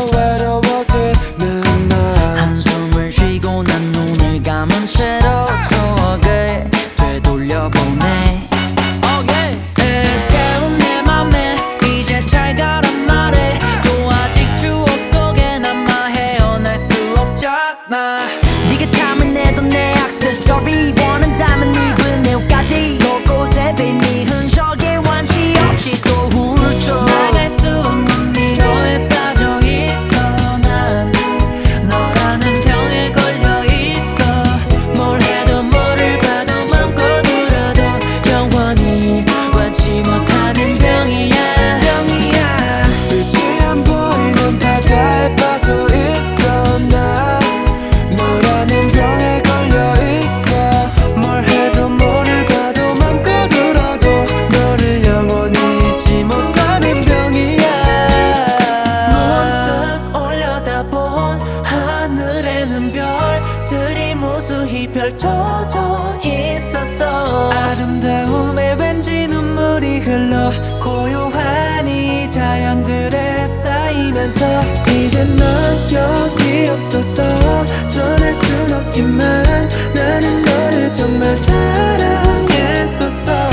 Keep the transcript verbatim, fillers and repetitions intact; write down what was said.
외로워지는 날 한숨을 쉬고 난 눈을 감은 채로 추억을 되돌려보네. oh, yeah. 애태운 내 맘에 이제 잘 가란 말해. 또 아직 추억 속에 남아 헤어날 수 없잖아. 네가 참은해도 내 액세서리 원한 닮은 입은 내 옷까지 곳곳에 빈 네 흔적에 완치 없이 또 훌쩍 나갈 수 없는 미로에 빠져 있어. 난 너라는 병에 걸려 있어. 뭘 해도 뭐를 봐도 맘껏 울어도 영원히 완치 못하는 병이야 병이야. 빛이 안 보이는 바다에 빠져 있어. 난 너라는 병에 걸려 있어. 뭘 해도 뭐를 봐도 맘껏 울어도 너를 영원히 잊지 못하는 병이야. 문득 올려다본 하늘에는 별들이 무수히 펼쳐져 있었어. 아름다움에 왠지 눈물이 흘러 고요한 이 자연들에 쌓이면서 이젠 넌 여기 없어서 전할 순 없지만 나는 너를 정말 사랑했었어.